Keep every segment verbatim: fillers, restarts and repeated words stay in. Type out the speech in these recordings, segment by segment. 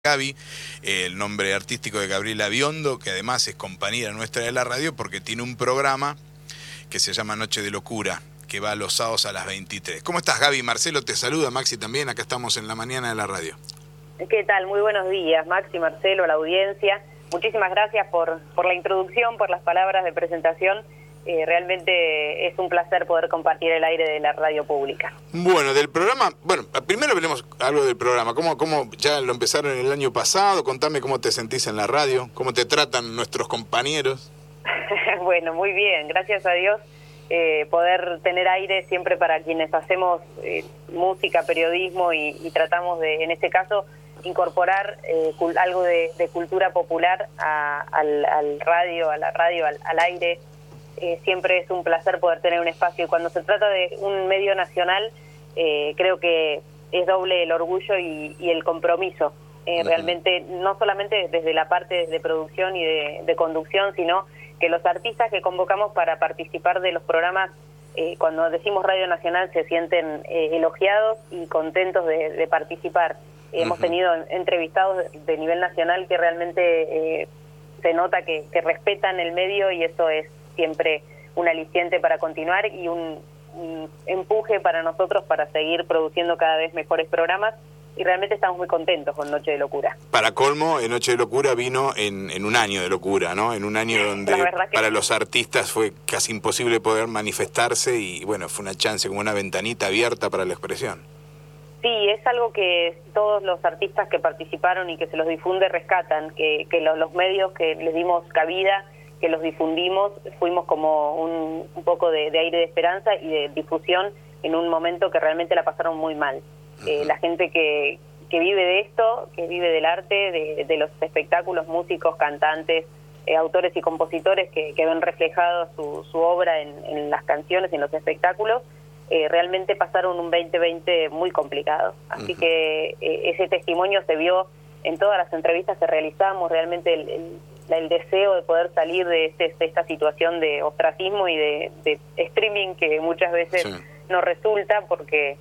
Gaby, eh, el nombre artístico de Gabriela Biondo, que además es compañera nuestra de la radio porque tiene un programa que se llama Noche de Locura, que va los sábados a las veintitrés. ¿Cómo estás, Gaby? Marcelo te saluda, Maxi también, acá estamos en la mañana de la radio. ¿Qué tal? Muy buenos días, Maxi, Marcelo, la audiencia. Muchísimas gracias por, por la introducción, por las palabras de presentación. Eh, realmente es un placer poder compartir el aire de la radio pública. Bueno, del programa, bueno, primero veremos algo del programa. ¿Cómo, cómo ya lo empezaron el año pasado? Contame cómo te sentís en la radio, cómo te tratan nuestros compañeros. Bueno, muy bien, gracias a Dios. Eh, poder tener aire siempre para quienes hacemos eh, música, periodismo y, y tratamos de, en este caso, incorporar eh, cul- algo de, de cultura popular a, al, al radio, a la radio, al, al aire. Eh, siempre es un placer poder tener un espacio y cuando se trata de un medio nacional eh, creo que es doble el orgullo y, y el compromiso. Eh, uh-huh. Realmente no solamente desde la parte de producción y de, de conducción, sino que los artistas que convocamos para participar de los programas, eh, cuando decimos Radio Nacional, se sienten eh, elogiados y contentos de, de participar. Uh-huh. Hemos tenido entrevistados de, de nivel nacional que realmente eh, se nota que, que respetan el medio y eso es siempre un aliciente para continuar y un, un empuje para nosotros para seguir produciendo cada vez mejores programas y realmente estamos muy contentos con Noche de Locura. Para colmo, Noche de Locura vino en, en un año de locura, ¿no? En un año donde para sí. Los artistas fue casi imposible poder manifestarse y bueno, fue una chance, como una ventanita abierta para la expresión. Sí, es algo que todos los artistas que participaron y que se los difunde rescatan, que, que los, los medios que les dimos cabida, que los difundimos, fuimos como un, un poco de, de aire de esperanza y de difusión en un momento que realmente la pasaron muy mal. Uh-huh. Eh, la gente que, que vive de esto, que vive del arte, de, de los espectáculos, músicos, cantantes, eh, autores y compositores que, que ven reflejado su, su obra en, en las canciones y en los espectáculos, eh, realmente pasaron un veinte veinte muy complicado. Así uh-huh. que eh, ese testimonio se vio en todas las entrevistas que realizamos, realmente el, el el deseo de poder salir de, este, de esta situación de ostracismo y de, de streaming que muchas veces sí. no resulta porque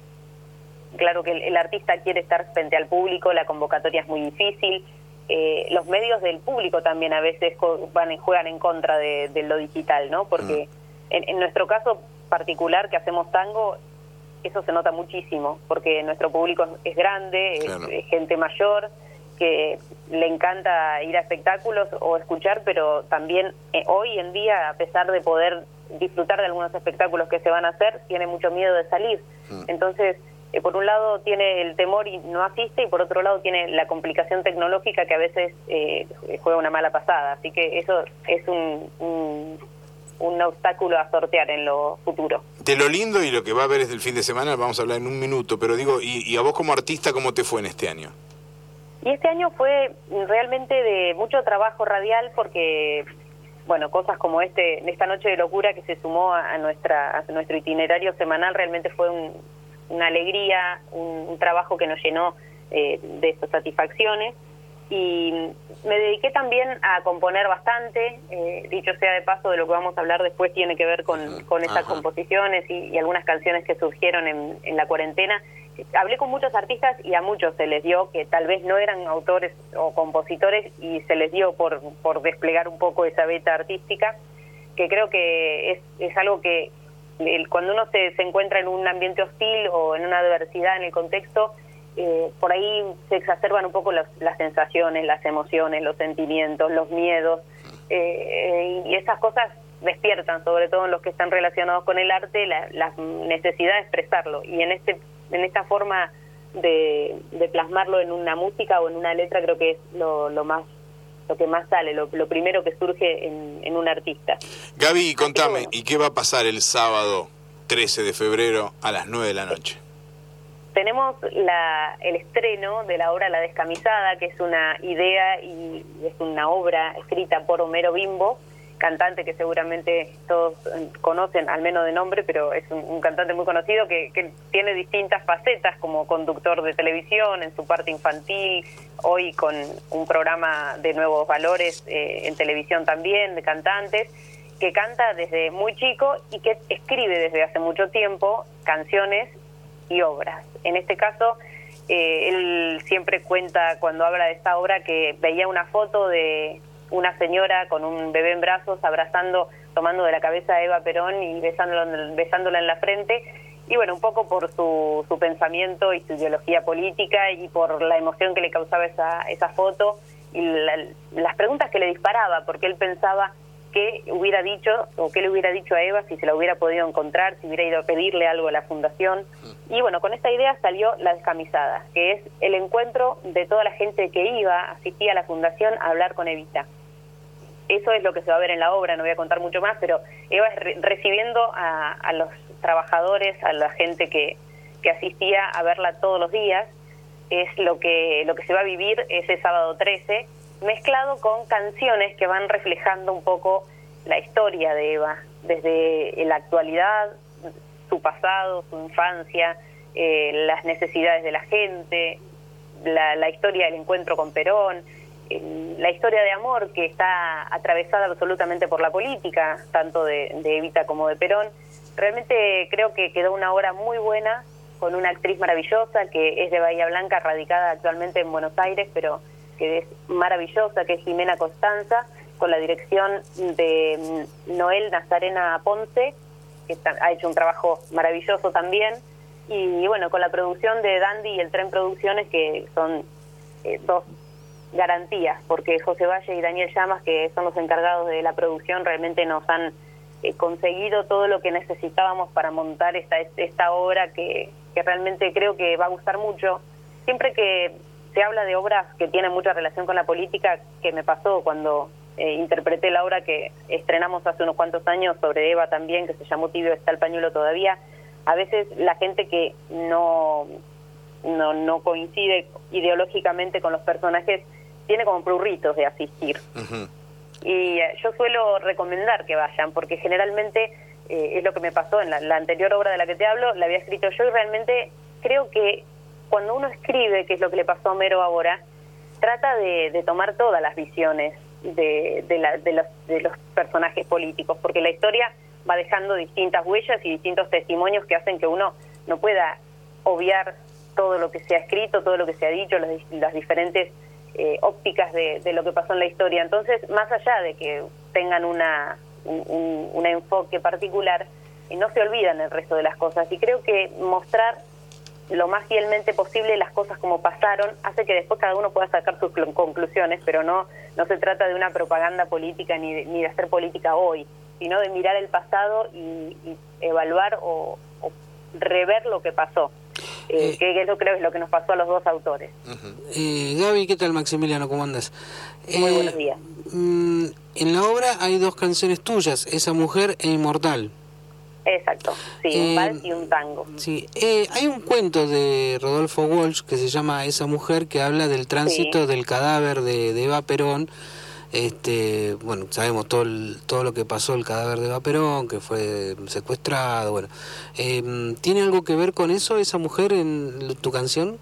claro que el, el artista quiere estar frente al público, la convocatoria es muy difícil, eh, los medios del público también a veces van y juegan en contra de, de lo digital, ¿no? Porque mm. en, en nuestro caso particular que hacemos tango, eso se nota muchísimo, porque nuestro público es grande, claro. es, es gente mayor, que le encanta ir a espectáculos o escuchar, pero también eh, hoy en día, a pesar de poder disfrutar de algunos espectáculos que se van a hacer, tiene mucho miedo de salir. Mm. Entonces, eh, por un lado tiene el temor y no asiste, y por otro lado tiene la complicación tecnológica que a veces eh, juega una mala pasada. Así que eso es un, un, un obstáculo a sortear en lo futuro. De lo lindo y lo que va a haber es el fin de semana, vamos a hablar en un minuto, pero digo, y, y a vos como artista, ¿cómo te fue en este año? Y este año fue realmente de mucho trabajo radial porque, bueno, cosas como este esta Noche de Locura que se sumó a, nuestra, a nuestro itinerario semanal realmente fue un, una alegría, un, un trabajo que nos llenó eh, de satisfacciones. Y me dediqué también a componer bastante, eh, dicho sea de paso, de lo que vamos a hablar después tiene que ver con, con estas Ajá. composiciones y, y algunas canciones que surgieron en, en la cuarentena. Hablé con muchos artistas y a muchos se les dio que tal vez no eran autores o compositores y se les dio por, por desplegar un poco esa beta artística, que creo que es, es algo que el, cuando uno se, se encuentra en un ambiente hostil o en una adversidad en el contexto, eh, por ahí se exacerban un poco las, las sensaciones, las emociones, los sentimientos, los miedos, eh, y esas cosas despiertan, sobre todo en los que están relacionados con el arte, la, la necesidad de expresarlo. Y en este en esta forma de, de plasmarlo en una música o en una letra creo que es lo, lo más lo que más sale, lo, lo primero que surge en, en un artista. Gaby, contame, bueno, ¿y qué va a pasar el sábado trece de febrero a las nueve de la noche? Tenemos la, el estreno de la obra La Descamisada, que es una idea y es una obra escrita por Homero Bimbo, cantante que seguramente todos conocen, al menos de nombre, pero es un, un cantante muy conocido que, que tiene distintas facetas como conductor de televisión, en su parte infantil, hoy con un programa de Nuevos Valores eh, en televisión también, de cantantes, que canta desde muy chico y que escribe desde hace mucho tiempo canciones y obras. En este caso, eh, él siempre cuenta cuando habla de esta obra que veía una foto de una señora con un bebé en brazos abrazando, tomando de la cabeza a Eva Perón y besándola, besándola en la frente, y bueno, un poco por su, su pensamiento y su ideología política y por la emoción que le causaba esa, esa foto y la, las preguntas que le disparaba, porque él pensaba qué hubiera dicho o qué le hubiera dicho a Eva si se la hubiera podido encontrar, si hubiera ido a pedirle algo a la fundación. Y bueno, con esta idea salió La Descamisada, que es el encuentro de toda la gente que iba, asistía a la fundación a hablar con Evita. Eso es lo que se va a ver en la obra, no voy a contar mucho más, pero Eva es re recibiendo a, a los trabajadores, a la gente que, que asistía a verla todos los días. Es lo que, lo que se va a vivir ese sábado trece, mezclado con canciones que van reflejando un poco la historia de Eva, desde la actualidad, su pasado, su infancia, eh, las necesidades de la gente, la, la historia del encuentro con Perón, eh, la historia de amor que está atravesada absolutamente por la política, tanto de, de Evita como de Perón. Realmente creo que quedó una obra muy buena, con una actriz maravillosa que es de Bahía Blanca, radicada actualmente en Buenos Aires, pero que es maravillosa, que es Jimena Costanza, con la dirección de Noel Nazarena Ponce, que ha hecho un trabajo maravilloso también, y bueno, con la producción de Dandy y el Tren Producciones, que son eh, dos garantías, porque José Valle y Daniel Llamas, que son los encargados de la producción, realmente nos han eh, conseguido todo lo que necesitábamos para montar esta, esta obra que, que realmente creo que va a gustar mucho. Siempre que se habla de obras que tienen mucha relación con la política, que me pasó cuando eh, interpreté la obra que estrenamos hace unos cuantos años sobre Eva también, que se llamó Tibio está el pañuelo todavía, a veces la gente que no, no, no coincide ideológicamente con los personajes tiene como prurritos de asistir. Uh-huh. Y eh, yo suelo recomendar que vayan, porque generalmente eh, es lo que me pasó en la, la anterior obra de la que te hablo, la había escrito yo y realmente creo que cuando uno escribe, que es lo que le pasó a Homero ahora, trata de, de tomar todas las visiones de, de, la, de, los, de los personajes políticos, porque la historia va dejando distintas huellas y distintos testimonios que hacen que uno no pueda obviar todo lo que se ha escrito, todo lo que se ha dicho, las, las diferentes eh, ópticas de, de lo que pasó en la historia. Entonces, más allá de que tengan una, un, un, un enfoque particular, eh, no se olvidan el resto de las cosas. Y creo que mostrar lo más fielmente posible las cosas como pasaron hace que después cada uno pueda sacar sus conclusiones, pero no no se trata de una propaganda política ni de, ni de hacer política hoy, sino de mirar el pasado y, y evaluar o, o rever lo que pasó, eh, eh, que eso creo es lo que nos pasó a los dos autores. Uh-huh. eh, Gaby, ¿qué tal? Maximiliano, ¿cómo andas? Muy eh, buenos días. Mm, en la obra hay dos canciones tuyas, Esa Mujer e Inmortal. Exacto, sí, eh, un vals y un tango. Sí, eh, hay un cuento de Rodolfo Walsh que se llama Esa Mujer, que habla del tránsito sí. del cadáver de, de Eva Perón. Este, bueno, sabemos todo el, todo lo que pasó el cadáver de Eva Perón, que fue secuestrado. Bueno, eh, ¿tiene algo que ver con eso, Esa Mujer, en tu canción?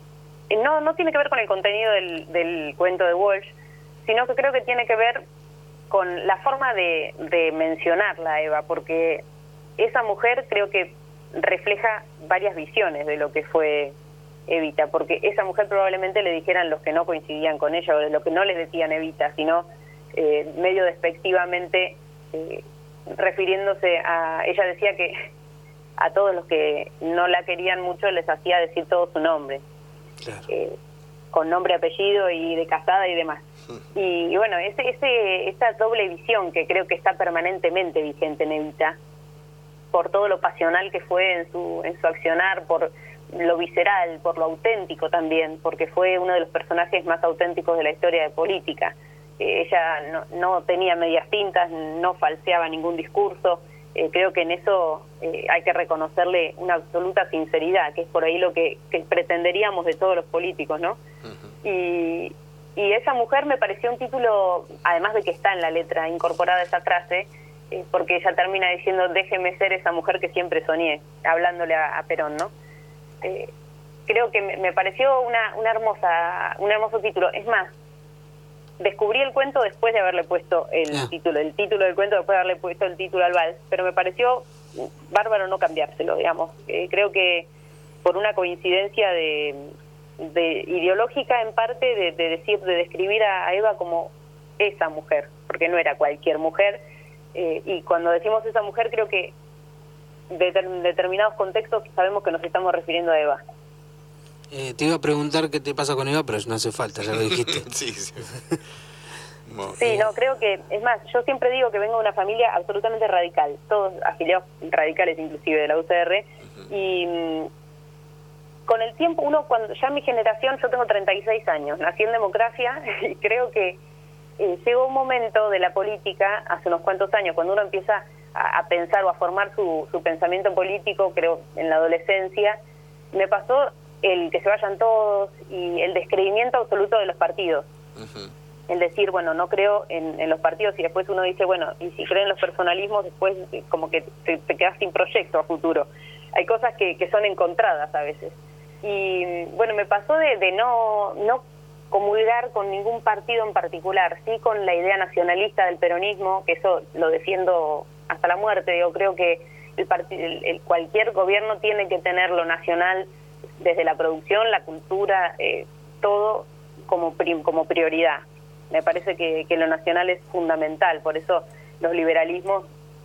No, no tiene que ver con el contenido del, del cuento de Walsh, sino que creo que tiene que ver con la forma de, de mencionarla a Eva, porque Esa Mujer creo que refleja varias visiones de lo que fue Evita, porque esa mujer probablemente le dijeran los que no coincidían con ella, o de lo que no les decían Evita, sino eh, medio despectivamente eh, refiriéndose a... Ella decía que a todos los que no la querían mucho les hacía decir todo su nombre, claro. eh, con nombre, apellido y de casada y demás. Sí. Y, y bueno, ese, ese, esa doble visión que creo que está permanentemente vigente en Evita, por todo lo pasional que fue en su en su accionar, por lo visceral, por lo auténtico también, porque fue uno de los personajes más auténticos de la historia de política. Eh, ella no, no tenía medias tintas, no falseaba ningún discurso. Eh, creo que en eso eh, hay que reconocerle una absoluta sinceridad, que es por ahí lo que, que pretenderíamos de todos los políticos, ¿no? Uh-huh. Y, y Esa Mujer me pareció un título, además de que está en la letra incorporada esa frase, eh, porque ella termina diciendo, déjeme ser esa mujer que siempre soñé, hablándole a, a Perón, ¿no? Eh, creo que me, me pareció una, una hermosa, un hermoso título. Es más, descubrí el cuento después de haberle puesto el ah. título, el título del cuento después de haberle puesto el título al vals, pero me pareció bárbaro no cambiárselo, digamos. Eh, creo que por una coincidencia de, de ideológica en parte de, de decir, de describir a, a Eva como esa mujer, porque no era cualquier mujer, eh, y cuando decimos esa mujer creo que de ter- determinados contextos sabemos que nos estamos refiriendo a Eva. Eh, te iba a preguntar qué te pasa con Eva, pero no hace falta, ya lo dijiste. Sí, sí. Bueno. Sí, no, creo que, es más, yo siempre digo que vengo de una familia absolutamente radical, todos afiliados radicales inclusive de la U C R, uh-huh. y mm, con el tiempo uno, cuando ya mi generación, yo tengo treinta y seis años, nací en democracia, y creo que eh, llegó un momento de la política, hace unos cuantos años, cuando uno empieza a, a pensar o a formar su, su pensamiento político, creo, en la adolescencia, me pasó el que se vayan todos y el descreimiento absoluto de los partidos. Uh-huh. El decir, bueno, no creo en, en los partidos, y después uno dice, bueno, y si creen los personalismos, después como que te, te quedas sin proyecto a futuro. Hay cosas que, que son encontradas a veces. Y bueno, me pasó de, de no, no comulgar con ningún partido en particular, sí con la idea nacionalista del peronismo, que eso lo defiendo hasta la muerte. Yo creo que el, part- el, el cualquier gobierno tiene que tener lo nacional desde la producción, la cultura, eh, todo como, pri- como prioridad. Me parece que, que lo nacional es fundamental, por eso los liberalismos,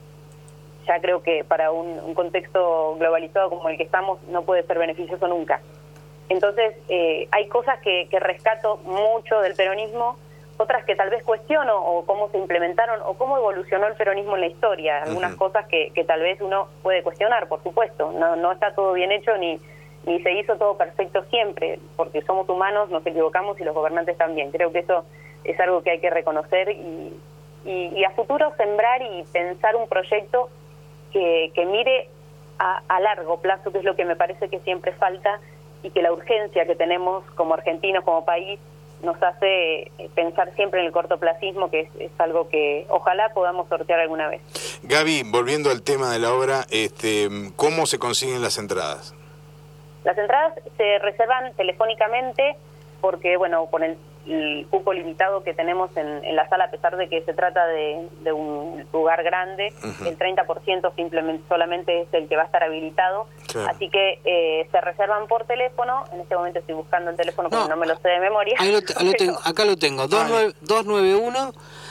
ya creo que para un, un contexto globalizado como el que estamos, no puede ser beneficioso nunca. Entonces, eh, hay cosas que, que rescato mucho del peronismo, otras que tal vez cuestiono, o cómo se implementaron, o cómo evolucionó el peronismo en la historia. Algunas uh-huh. cosas que, que tal vez uno puede cuestionar, por supuesto. No, no está todo bien hecho, ni, ni se hizo todo perfecto siempre, porque somos humanos, nos equivocamos y los gobernantes también. Creo que eso es algo que hay que reconocer y, y, y a futuro sembrar y pensar un proyecto que, que mire a, a largo plazo, que es lo que me parece que siempre falta, y que la urgencia que tenemos como argentinos, como país, nos hace pensar siempre en el cortoplacismo, que es, es algo que ojalá podamos sortear alguna vez. Gaby, volviendo al tema de la obra, este, ¿cómo se consiguen las entradas? Las entradas se reservan telefónicamente porque, bueno, con el, el cupo limitado que tenemos en, en la sala, a pesar de que se trata de, de un lugar grande, uh-huh. el treinta por ciento simplemente solamente es el que va a estar habilitado. Claro. Así que eh, se reservan por teléfono. En este momento estoy buscando el teléfono porque no, no me lo sé de memoria. Ahí lo te, lo tengo, acá lo tengo, dos nueve uno,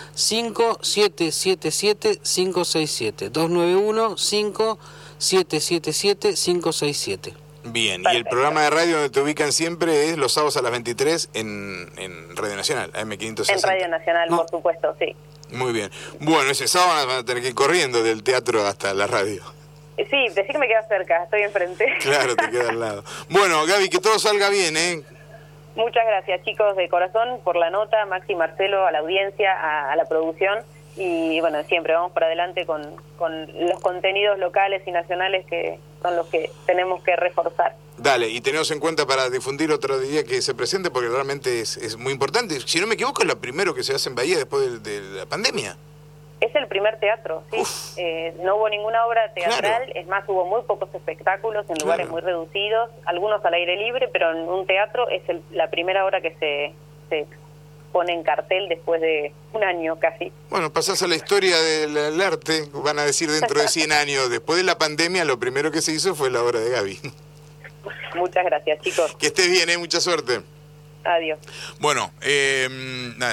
cinco siete siete siete, cinco seis siete. dos nueve uno, cinco siete siete siete, cinco seis siete. Bien, perfecto. Y el programa de radio donde te ubican siempre es los sábados a las veintitrés en, en Radio Nacional, A M quinientos sesenta. En Radio Nacional, no. Por supuesto, sí. Muy bien. Bueno, ese sábado van a tener que ir corriendo del teatro hasta la radio. Sí, decí que me queda cerca, estoy enfrente. Claro, te queda al lado. Bueno, Gaby, que todo salga bien, ¿eh? Muchas gracias, chicos, de corazón, por la nota, Maxi, Marcelo, a la audiencia, a, a la producción. Y bueno, siempre vamos para adelante con, con los contenidos locales y nacionales que son los que tenemos que reforzar. Dale, y tenemos en cuenta para difundir otro día que se presente, porque realmente es, es muy importante. Si no me equivoco, es lo primero que se hace en Bahía después de, de la pandemia. Es el primer teatro, sí. Eh, no hubo ninguna obra teatral, claro. Es más, hubo muy pocos espectáculos en lugares claro. muy reducidos, algunos al aire libre, pero en un teatro es el, la primera obra que se, se pone en cartel después de un año casi. Bueno, pasás a la historia del, del arte, van a decir dentro de cien años. Después de la pandemia, lo primero que se hizo fue la obra de Gaby. Muchas gracias, chicos. Que estés bien, ¿eh? Mucha suerte. Adiós. Bueno, eh, nada.